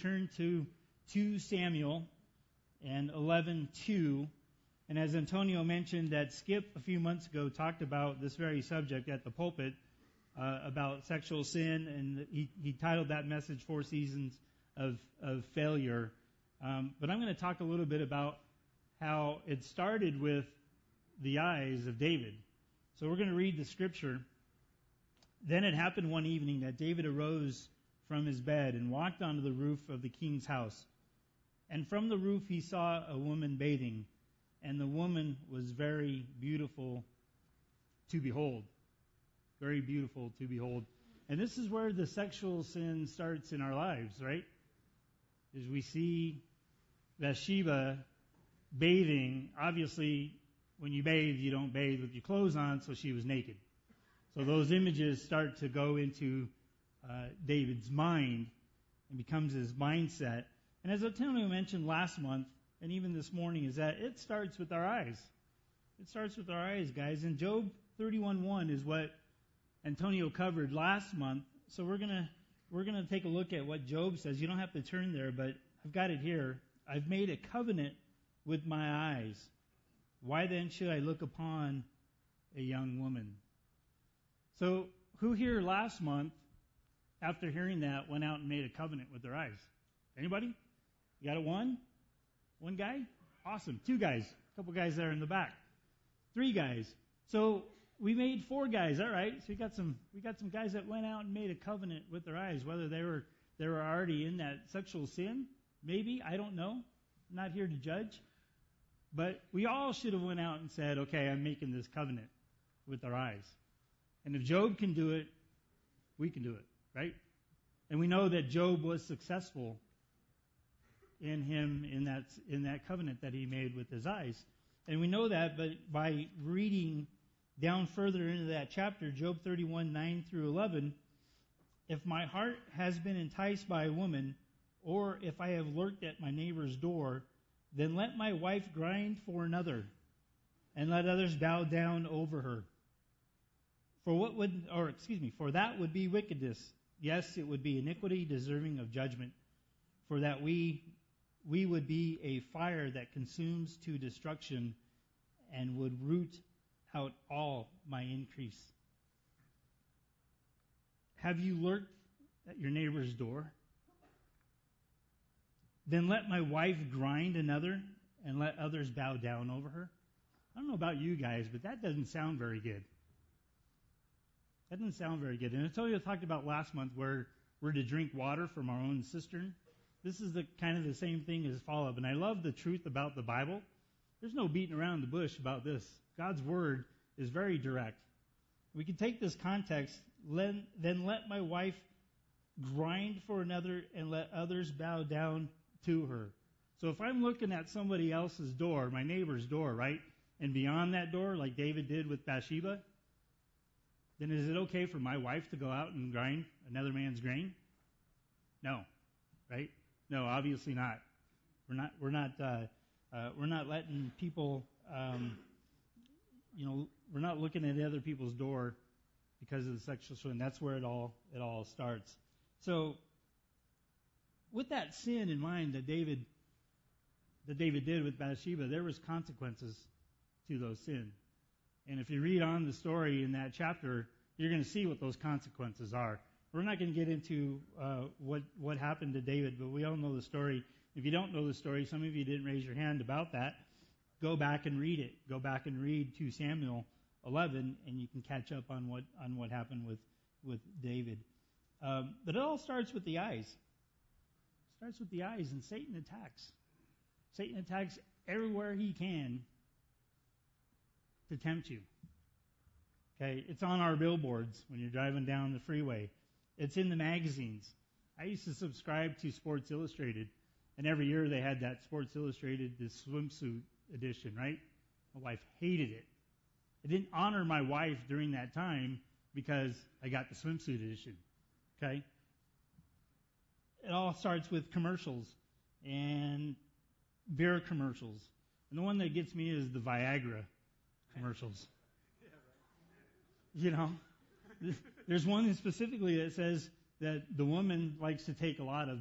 turn to 2 Samuel and 11:2. And as Antonio mentioned, that Skip a few months ago talked about this very subject at the pulpit, about sexual sin, and he titled that message 4 Seasons of Failure. But I'm going to talk a little bit about how it started with the eyes of David. So we're going to read the scripture. Then it happened one evening that David arose from his bed and walked onto the roof of the king's house. And from the roof he saw a woman bathing, and the woman was very beautiful to behold. Very beautiful to behold. And this is where the sexual sin starts in our lives, right? As we see Bathsheba bathing. Obviously, when you bathe, you don't bathe with your clothes on, so she was naked. So those images start to go into David's mind and becomes his mindset. And as Antonio mentioned last month, and even this morning, is that it starts with our eyes. It starts with our eyes, guys. And Job 31:1 is what Antonio covered last month. So we're gonna take a look at what Job says. You don't have to turn there, but I've got it here. I've made a covenant with my eyes. Why then should I look upon a young woman? So who here last month, after hearing that, went out and made a covenant with their eyes? Anybody? You got it? One? One guy? Awesome. 2 guys. A couple guys there in the back. 3 guys. So we made 4 guys. All right. So we got some guys that went out and made a covenant with their eyes. Whether they were already in that sexual sin, maybe, I don't know. I'm not here to judge. But we all should have went out and said, okay, I'm making this covenant with our eyes. And if Job can do it, we can do it, right? And we know that Job was successful in that covenant that he made with his eyes. And we know that but by reading down further into that chapter, Job 31:9-11, if my heart has been enticed by a woman, or if I have lurked at my neighbor's door, then let my wife grind for another, and let others bow down over her. For that would be wickedness. Yes, it would be iniquity deserving of judgment. For that we would be a fire that consumes to destruction, and would root out all my increase. Have you lurked at your neighbor's door? Then let my wife grind another, and let others bow down over her. I don't know about you guys, but that doesn't sound very good. That doesn't sound very good. And Antonio talked about last month where we're to drink water from our own cistern. This is the kind of the same thing as follow-up. And I love the truth about the Bible. There's no beating around the bush about this. God's word is very direct. We can take this context, then let my wife grind for another, and let others bow down to her. So if I'm looking at somebody else's door, my neighbor's door, right, and beyond that door, like David did with Bathsheba, then is it okay for my wife to go out and grind another man's grain? No, right? No, obviously not. We're not letting people, we're not looking at other people's door because of the sexual sin. That's where it all starts. So, with that sin in mind that David did with Bathsheba, there was consequences to those sins. And if you read on the story in that chapter, you're going to see what those consequences are. We're not going to get into what happened to David, but we all know the story. If you don't know the story, some of you didn't raise your hand about that. Go back and read it. Go back and read 2 Samuel 11, and you can catch up on what happened with David. But it all starts with the eyes. It starts with the eyes, and Satan attacks. Satan attacks everywhere he can to tempt you. Okay, it's on our billboards when you're driving down the freeway. It's in the magazines. I used to subscribe to Sports Illustrated, and every year they had that Sports Illustrated, this swimsuit edition, right? My wife hated it. It didn't honor my wife during that time because I got the swimsuit edition. Okay? It all starts with commercials and beer commercials. And the one that gets me is the Viagra commercials. You know, there's one specifically that says that the woman likes to take a lot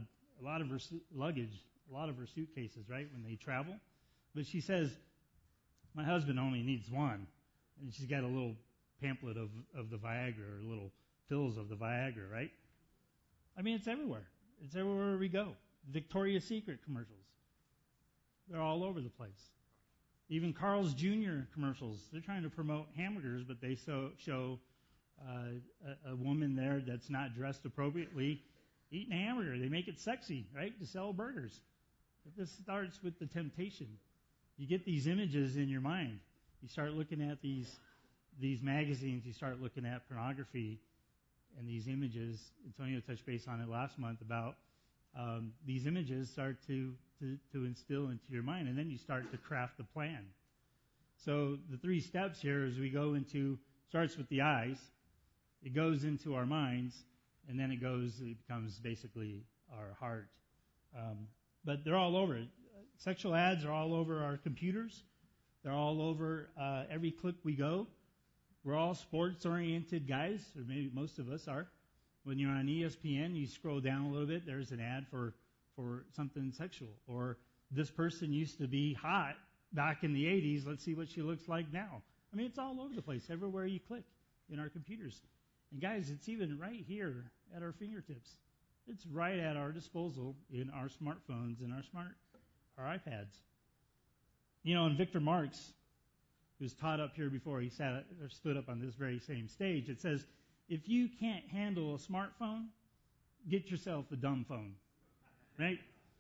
a lot of her luggage, a lot of her suitcases, right, when they travel. But she says, my husband only needs one. And she's got a little pamphlet of the Viagra, or little pills of the Viagra, right? I mean, it's everywhere. It's everywhere we go. Victoria's Secret commercials. They're all over the place. Even Carl's Jr. commercials. They're trying to promote hamburgers, but they show a woman there that's not dressed appropriately eating a hamburger. They make it sexy, right, to sell burgers. But this starts with the temptation. You get these images in your mind. You start looking at these magazines. You start looking at pornography and these images. Antonio touched base on it last month about these images start to instill into your mind, and then you start to craft the plan. So the 3 steps here as we go into, starts with the eyes, it goes into our minds, and then it becomes basically our heart. But they're all over it. Sexual ads are all over our computers. They're all over every click we go. We're all sports-oriented guys, or maybe most of us are. When you're on ESPN, you scroll down a little bit, there's an ad for something sexual. Or this person used to be hot back in the 80s, let's see what she looks like now. I mean, it's all over the place, everywhere you click in our computers. And guys, it's even right here at our fingertips. It's right at our disposal in our smartphones and our iPads. You know, and Victor Marx, who's taught up here before, he stood up on this very same stage. It says, if you can't handle a smartphone, get yourself a dumb phone, right?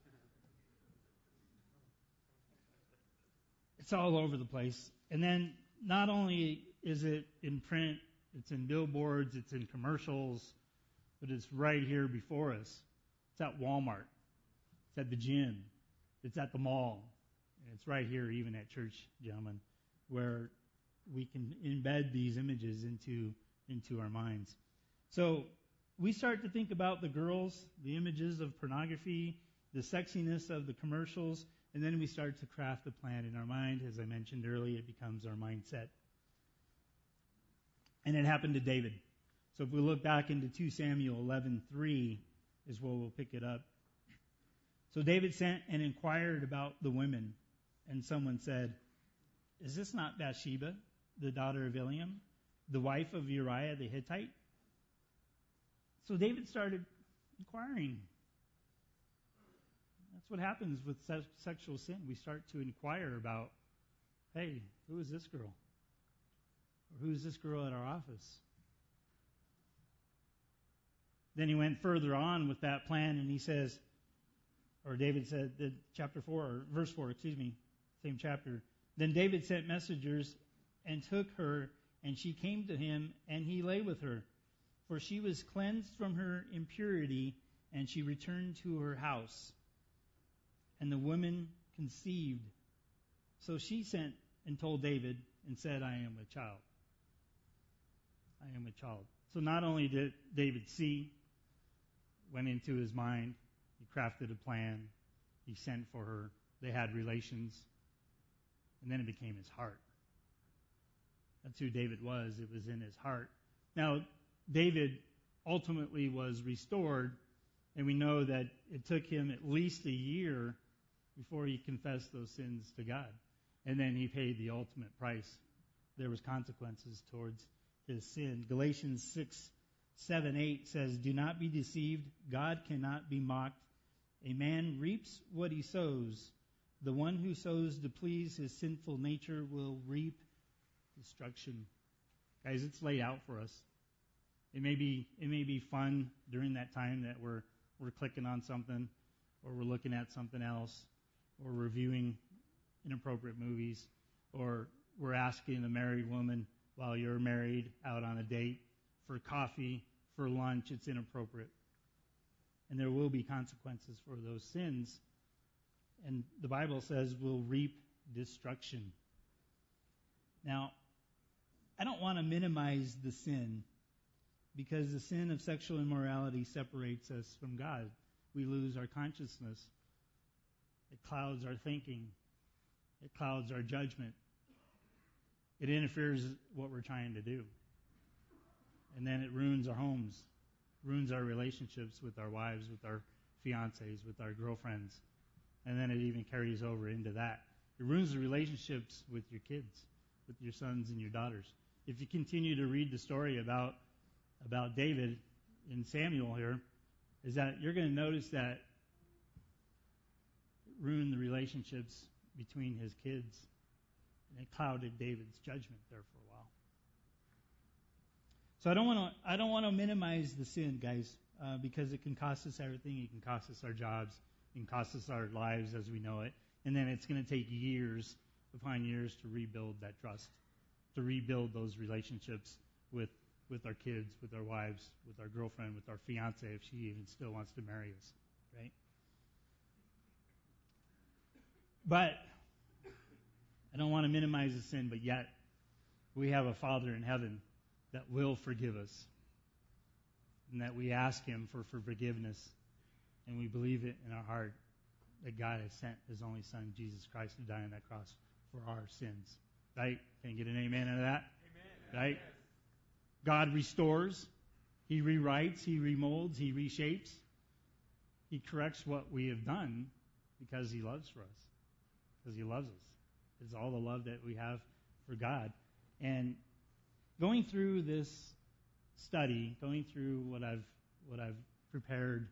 It's all over the place. And then not only is it in print, it's in billboards, it's in commercials, but it's right here before us. It's at Walmart. It's at the gym. It's at the mall. And it's right here even at church, gentlemen, where we can embed these images into our minds. So we start to think about the girls, the images of pornography, the sexiness of the commercials, and then we start to craft a plan in our mind. As I mentioned earlier, it becomes our mindset. And it happened to David. So if we look back into 2 Samuel 11:3 is where we'll pick it up. So David sent and inquired about the women, and someone said, is this not Bathsheba, the daughter of Eliam, the wife of Uriah the Hittite? So David started inquiring. That's what happens with sexual sin. We start to inquire about, hey, who is this girl? Or who is this girl at our office? Then he went further on with that plan, and he says, or David said, verse 4, same chapter. Then David sent messengers and took her, and she came to him, and he lay with her. For she was cleansed from her impurity, and she returned to her house. And the woman conceived. So she sent and told David and said, I am with child. I am with child. So not only did David see, went into his mind, he crafted a plan, he sent for her, they had relations, and then it became his heart. That's who David was. It was in his heart. Now, David ultimately was restored, and we know that it took him at least a year before he confessed those sins to God. And then he paid the ultimate price. There was consequences towards his sin. Galatians 6:7-8 says, do not be deceived. God cannot be mocked. A man reaps what he sows. The one who sows to please his sinful nature will reap destruction. Guys, it's laid out for us. It may be fun during that time that we're clicking on something, or we're looking at something else, or reviewing inappropriate movies, or we're asking a married woman while you're married out on a date for coffee, for lunch. It's inappropriate. And there will be consequences for those sins. And the Bible says we'll reap destruction. Now, I don't want to minimize the sin, because the sin of sexual immorality separates us from God. We lose our consciousness. It clouds our thinking. It clouds our judgment. It interferes with what we're trying to do. And then it ruins our homes, ruins our relationships with our wives, with our fiancés, with our girlfriends. And then it even carries over into that. It ruins the relationships with your kids, with your sons and your daughters. If you continue to read the story about David in Samuel here, is that you're going to notice that it ruined the relationships between his kids. And it clouded David's judgment there for a while. So I don't want to minimize the sin, guys, because it can cost us everything. It can cost us our jobs. It can cost us our lives as we know it. And then it's going to take years upon years to rebuild that trust, to rebuild those relationships with our kids, with our wives, with our girlfriend, with our fiance, if she even still wants to marry us, right? But I don't want to minimize the sin, but yet we have a Father in heaven that will forgive us, and that we ask Him for forgiveness, and we believe it in our heart that God has sent His only Son, Jesus Christ, to die on that cross for our sins. Right? Can you get an amen out of that? Amen. Right? Yes. God restores. He rewrites. He remolds. He reshapes. He corrects what we have done because He loves for us. Because He loves us. It's all the love that we have for God. And going through this study, going through what I've prepared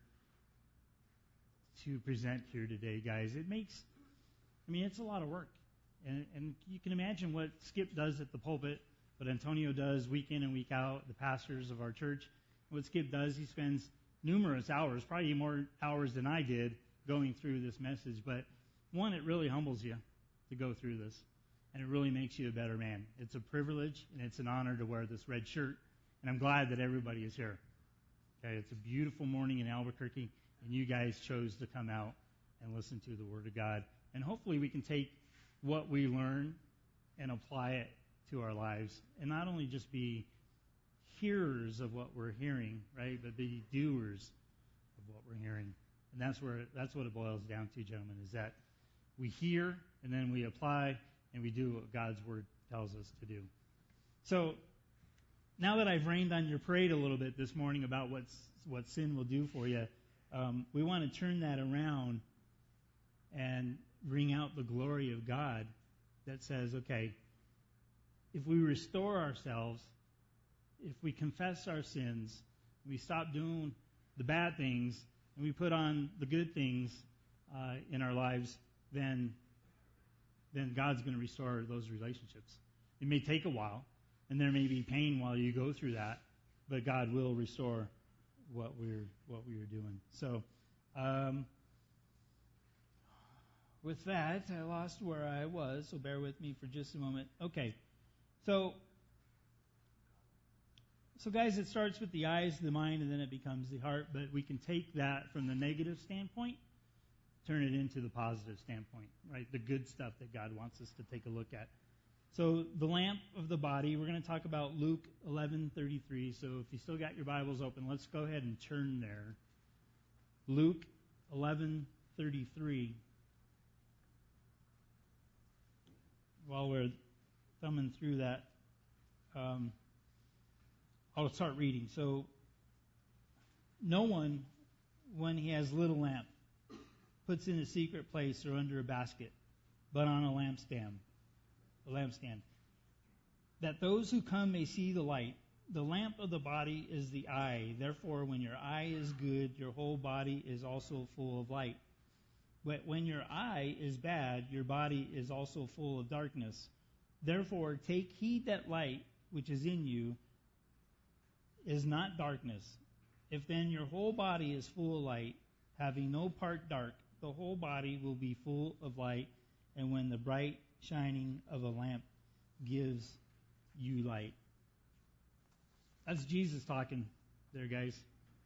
to present here today, guys, it's a lot of work. And you can imagine what Skip does at the pulpit, what Antonio does week in and week out, the pastors of our church. What Skip does, he spends numerous hours, probably more hours than I did, going through this message. But one, it really humbles you to go through this. And it really makes you a better man. It's a privilege and it's an honor to wear this red shirt. And I'm glad that everybody is here. Okay, it's a beautiful morning in Albuquerque, and you guys chose to come out and listen to the Word of God. And hopefully we can take what we learn and apply it to our lives, and not only just be hearers of what we're hearing, right, but be doers of what we're hearing. And that's what it boils down to, gentlemen, is that we hear and then we apply and we do what God's Word tells us to do. So now that I've rained on your parade a little bit this morning about what sin will do for you, we want to turn that around and bring out the glory of God that says, okay, if we restore ourselves, if we confess our sins, we stop doing the bad things, and we put on the good things in our lives, then God's going to restore those relationships. It may take a while, and there may be pain while you go through that, but God will restore what we're doing. So, with that, I lost where I was, so bear with me for just a moment. Okay, so guys, it starts with the eyes, the mind, and then it becomes the heart, but we can take that from the negative standpoint, turn it into the positive standpoint, right? The good stuff that God wants us to take a look at. So the lamp of the body, we're going to talk about Luke 11:33. So if you still got your Bibles open, let's go ahead and turn there. Luke 11:33. While we're thumbing through that, I'll start reading. So, no one, when he has little lamp, puts in a secret place or under a basket, but on a lampstand, that those who come may see the light. The lamp of the body is the eye. Therefore, when your eye is good, your whole body is also full of light. But when your eye is bad, your body is also full of darkness. Therefore, take heed that light which is in you is not darkness. If then your whole body is full of light, having no part dark, the whole body will be full of light, and when the bright shining of a lamp gives you light. That's Jesus talking there, guys.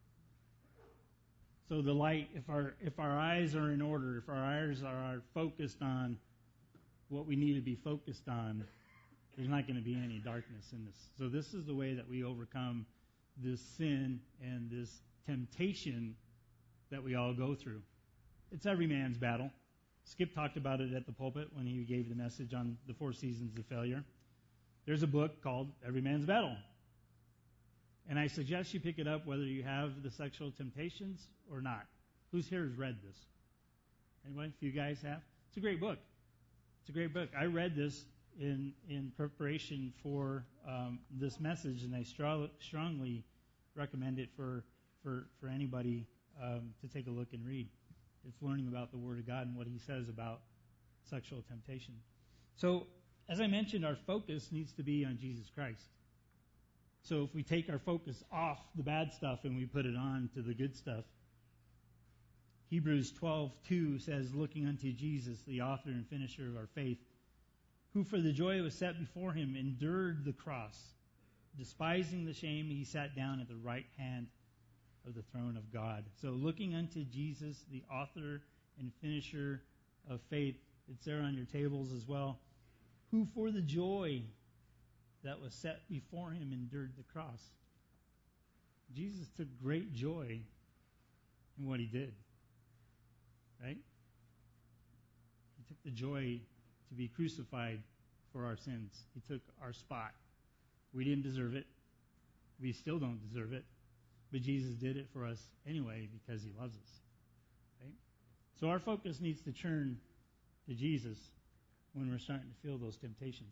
So the light, if our eyes are in order, if our eyes are focused on what we need to be focused on, there's not going to be any darkness in this. So this is the way that we overcome this sin and this temptation that we all go through. It's every man's battle. Skip talked about it at the pulpit when he gave the message on the 4 seasons of failure. There's a book called Every Man's Battle. And I suggest you pick it up whether you have the sexual temptations or not. Who's here has read this? Anybody? A few guys have? It's a great book. It's a great book. I read this in preparation for this message, and I strongly recommend it for anybody to take a look and read. It's learning about the Word of God and what He says about sexual temptation. So, as I mentioned, our focus needs to be on Jesus Christ. So if we take our focus off the bad stuff and we put it on to the good stuff, Hebrews 12:2 says, looking unto Jesus, the author and finisher of our faith, who for the joy that was set before him endured the cross, despising the shame, he sat down at the right hand of the throne of God. So looking unto Jesus, the author and finisher of faith, it's there on your tables as well, who for the joy that was set before him endured the cross. Jesus took great joy in what he did. Right? He took the joy to be crucified for our sins. He took our spot. We didn't deserve it. We still don't deserve it. But Jesus did it for us anyway because he loves us. Right? So our focus needs to turn to Jesus when we're starting to feel those temptations.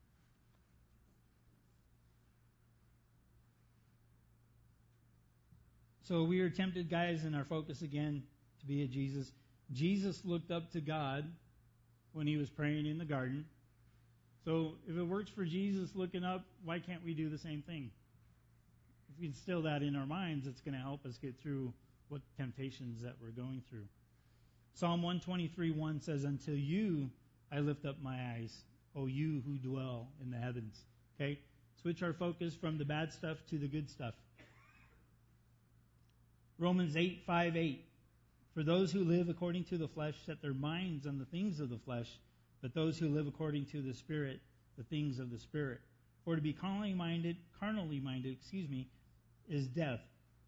So we are tempted, guys, and our focus again to be at Jesus. Jesus looked up to God when he was praying in the garden. So if it works for Jesus looking up, why can't we do the same thing? If we instill that in our minds, it's going to help us get through what temptations that we're going through. Psalm 123:1 says, until you I lift up my eyes, O you who dwell in the heavens. Okay? Switch our focus from the bad stuff to the good stuff. Romans 8:5-8. For those who live according to the flesh set their minds on the things of the flesh, but those who live according to the Spirit, the things of the Spirit. For to be carnally minded, is death.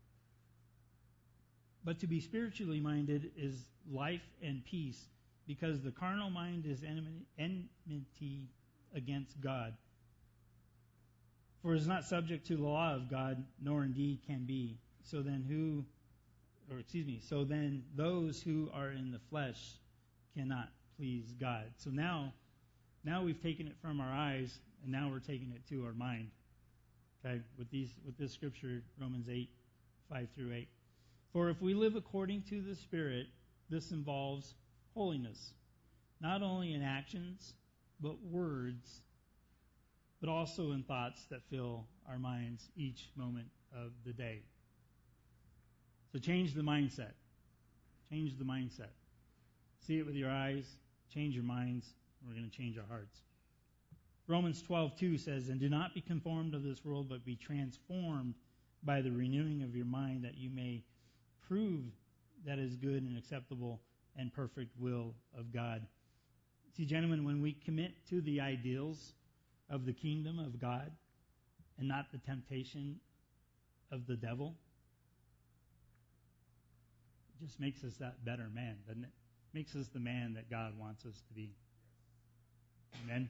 But to be spiritually minded is life and peace, because the carnal mind is enmity against God. For it is not subject to the law of God, nor indeed can be. So then those who are in the flesh cannot please God. So now we've taken it from our eyes, and now we're taking it to our mind. Okay, with this scripture, Romans 8:5-8. For if we live according to the Spirit, this involves holiness, not only in actions, but words, but also in thoughts that fill our minds each moment of the day. So change the mindset. Change the mindset. See it with your eyes. Change your minds. We're going to change our hearts. Romans 12:2 says, and do not be conformed to this world, but be transformed by the renewing of your mind, that you may prove that is good and acceptable and perfect will of God. See, gentlemen, when we commit to the ideals of the kingdom of God and not the temptation of the devil, it just makes us that better man, doesn't it? Makes us the man that God wants us to be. Amen?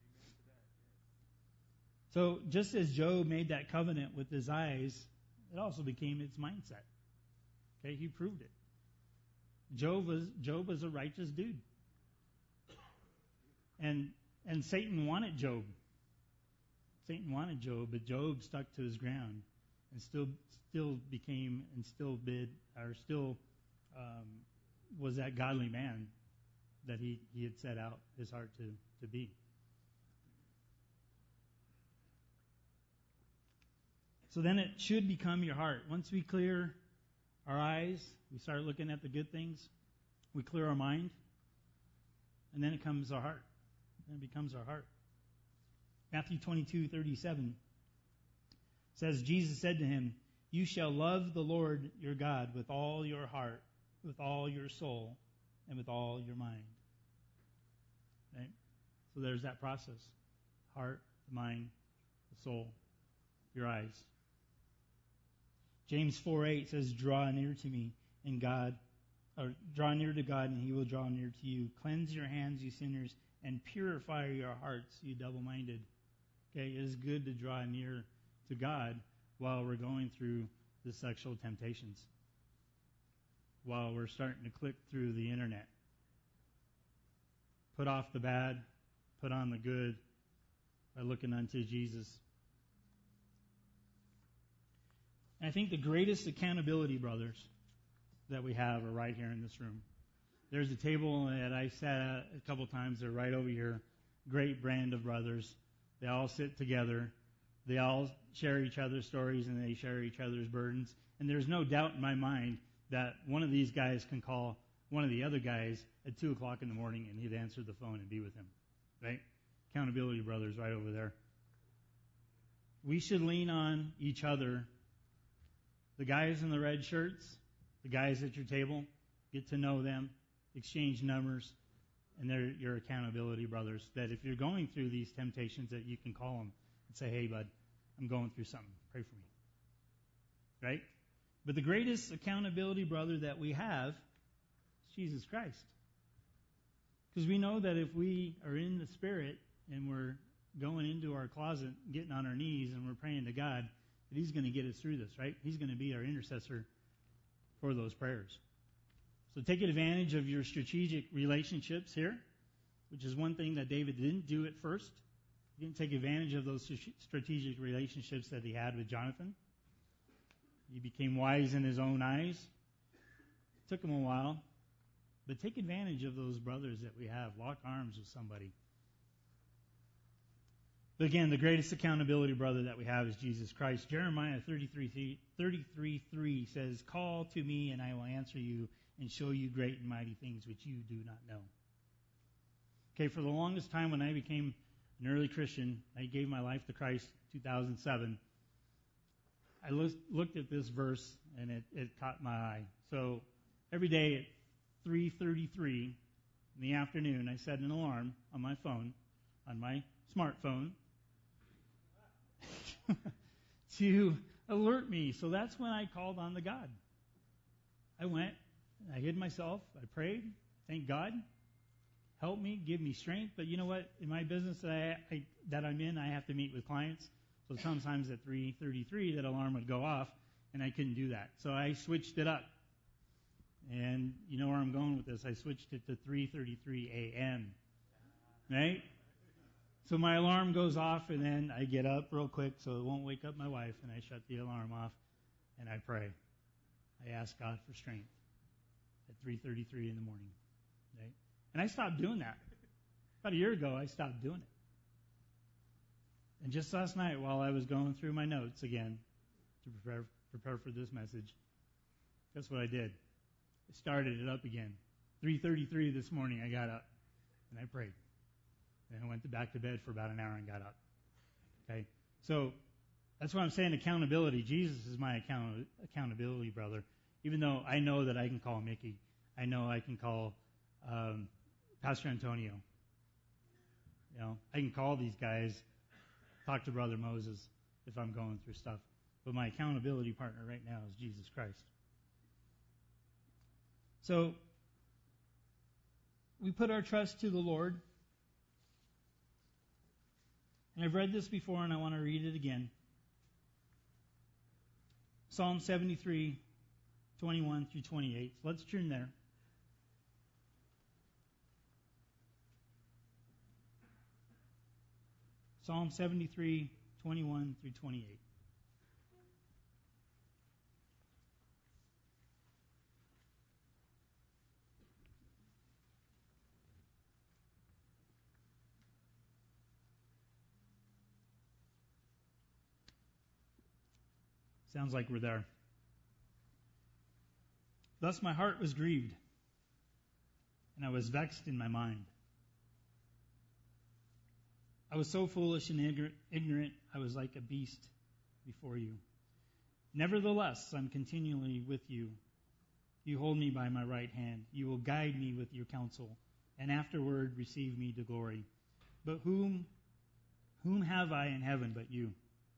So just as Job made that covenant with his eyes, it also became his mindset. Okay, he proved it. Job was a righteous dude. And Satan wanted Job. Satan wanted Job, but Job stuck to his ground and still became and still was that godly man that he had set out his heart to be. So then it should become your heart. Once we clear our eyes, we start looking at the good things, we clear our mind, and then it comes our heart. Then it becomes our heart. Matthew 22:37 says, Jesus said to him, you shall love the Lord your God with all your heart, with all your soul, and with all your mind. Right? So there's that process. Heart, the mind, the soul, your eyes. James 4:8 says, draw near to me, and draw near to God, and he will draw near to you. Cleanse your hands, you sinners, and purify your hearts, you double-minded. Okay, it is good to draw near to God while we're going through the sexual temptations. while we're starting to click through the internet. Put off the bad, put on the good by looking unto Jesus. And I think the greatest accountability, brothers, that we have are right here in this room. There's a table that I sat at a couple times. They're right over here. Great brand of brothers. They all sit together. They all share each other's stories and they share each other's burdens. And there's no doubt in my mind that one of these guys can call one of the other guys at 2 o'clock in the morning and he'd answer the phone and be with him. Right? Accountability brothers right over there. We should lean on each other. The guys in the red shirts, the guys at your table, get to know them, exchange numbers, and they're your accountability brothers. That if you're going through these temptations, that you can call them and say, hey, bud, I'm going through something. Pray for me. Right? But the greatest accountability brother that we have is Jesus Christ. Because we know that if we are in the Spirit and we're going into our closet, getting on our knees, and we're praying to God, that He's going to get us through this, right? He's going to be our intercessor for those prayers. So take advantage of your strategic relationships here, which is one thing that David didn't do at first. He didn't take advantage of those strategic relationships that he had with Jonathan. He became wise in his own eyes. It took him a while. But take advantage of those brothers that we have. Lock arms with somebody. But again, the greatest accountability brother that we have is Jesus Christ. Jeremiah 33:3 says, call to me and I will answer you and show you great and mighty things which you do not know. Okay, for the longest time when I became an early Christian, I gave my life to Christ in 2007. I looked at this verse and it caught my eye. So every day at 3:33 in the afternoon, I set an alarm on my phone, on my smartphone, to alert me. So that's when I called on the God. I went, I hid myself, I prayed, thank God, help me, give me strength. But you know what? In my business that I'm in, I have to meet with clients. So sometimes at 3:33, that alarm would go off, and I couldn't do that. So I switched it up. And you know where I'm going with this. I switched it to 3:33 a.m. Right? So my alarm goes off, and then I get up real quick so it won't wake up my wife, and I shut the alarm off, and I pray. I ask God for strength at 3:33 in the morning. Right? And I stopped doing that. About a year ago, I stopped doing it. And just last night, while I was going through my notes again to prepare for this message, guess what I did? I started it up again. 3:33 this morning, I got up and I prayed. And I went back to bed for about an hour and got up. Okay? So that's what I'm saying, accountability. Jesus is my accountability brother. Even though I know that I can call Mickey. I know I can call Pastor Antonio. You know, I can call these guys, talk to Brother Moses if I'm going through stuff. But my accountability partner right now is Jesus Christ. So, we put our trust to the Lord. And I've read this before and I want to read it again. Psalm 73, 21 through 28. So let's turn there. Psalm 73, 21 through 28. Sounds like we're there. Thus my heart was grieved, and I was vexed in my mind. I was so foolish and ignorant, I was like a beast before you. Nevertheless, I'm continually with you. You hold me by my right hand. You will guide me with your counsel, and afterward receive me to glory. But whom have I in heaven but you?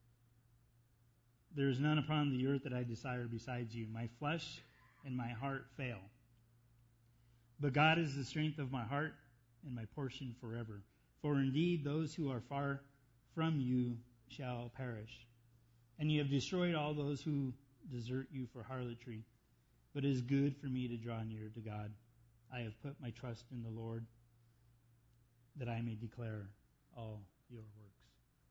There is none upon the earth that I desire besides you. My flesh and my heart fail. But God is the strength of my heart and my portion forever. For indeed those who are far from you shall perish. And you have destroyed all those who desert you for harlotry. but it is good for me to draw near to God. I have put my trust in the Lord, that I may declare all your works.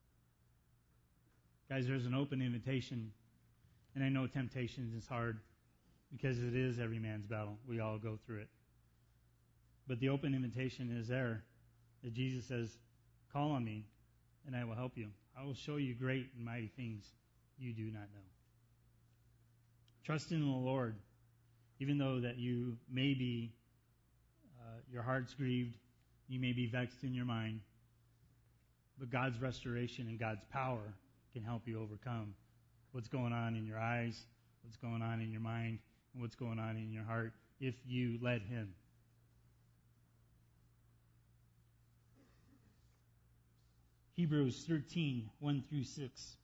Guys, there's an open invitation, and I know temptations is hard because it is every man's battle. We all go through it. But the open invitation is there, that Jesus says, call on me, and I will help you. I will show you great and mighty things you do not know. Trust in the Lord, even though that you may be, your heart's grieved, you may be vexed in your mind, but God's restoration and God's power can help you overcome what's going on in your eyes, what's going on in your mind, and what's going on in your heart if you let Him. Hebrews 13, 1 through 6.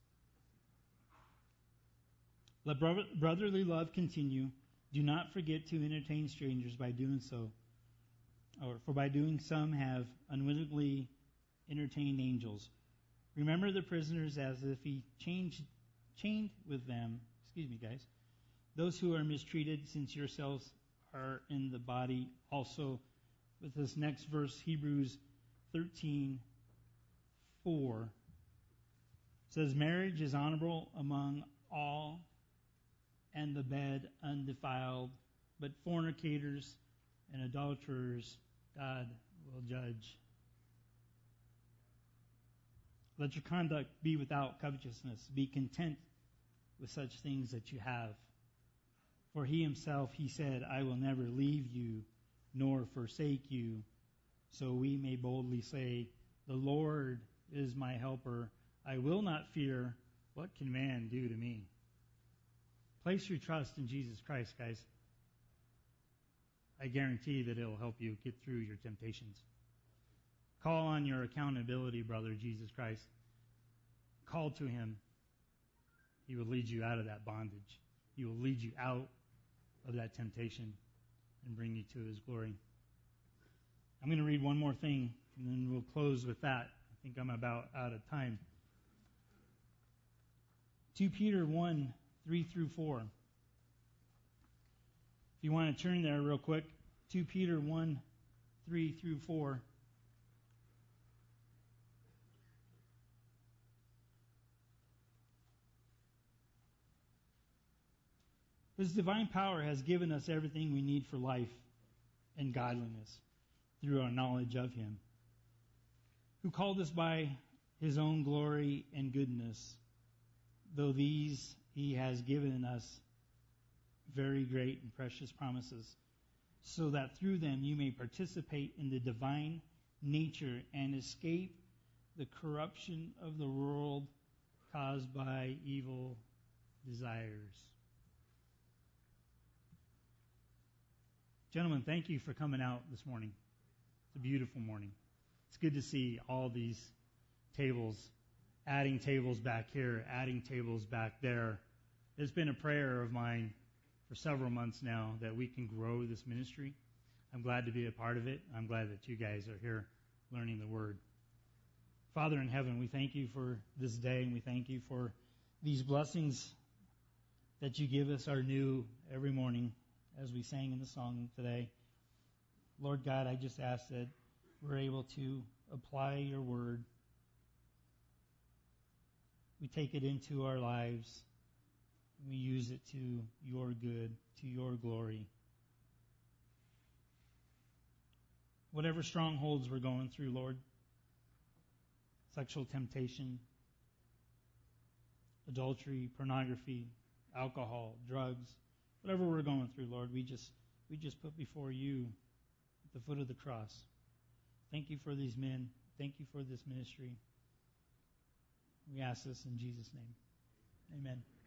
Let brotherly love continue. Do not forget to entertain strangers by doing so. For by doing some have unwittingly entertained angels. Remember the prisoners as if He chained with them. Excuse me, guys. Those who are mistreated, since yourselves are in the body also. With this next verse, Hebrews 13, 4 says, marriage is honorable among all, and the bed undefiled, but fornicators and adulterers God will judge. Let your conduct be without covetousness. Be content with such things that you have. For He Himself, He said, I will never leave you nor forsake you. So we may boldly say, the Lord is my helper. I will not fear. What can man do to me? Place your trust in Jesus Christ, guys. I guarantee that it will help you get through your temptations. Call on your accountability, brother, Jesus Christ. Call to Him. He will lead you out of that bondage. He will lead you out of that temptation and bring you to His glory. I'm going to read one more thing, and then we'll close with that. I think I'm about out of time. 2 Peter 1, 3 through 4. If you want to turn there real quick, 2 Peter 1, 3 through 4. His divine power has given us everything we need for life and godliness through our knowledge of Him, who called us by His own glory and goodness, though these He has given us very great and precious promises, so that through them you may participate in the divine nature and escape the corruption of the world caused by evil desires. Gentlemen, thank you for coming out this morning. It's a beautiful morning. It's good to see all these tables, adding tables back here, adding tables back there. It's been a prayer of mine for several months now that we can grow this ministry. I'm glad to be a part of it. I'm glad that you guys are here learning the Word. Father in heaven, we thank you for this day, and we thank you for these blessings that you give us are new every morning, as we sang in the song today. Lord God, I just ask that we're able to apply your word. We take it into our lives. We use it to your good, to your glory. Whatever strongholds we're going through, Lord, sexual temptation, adultery, pornography, alcohol, drugs, whatever we're going through, Lord, we just put before you at the foot of the cross. Thank you for these men. Thank you for this ministry. We ask this in Jesus' name. Amen.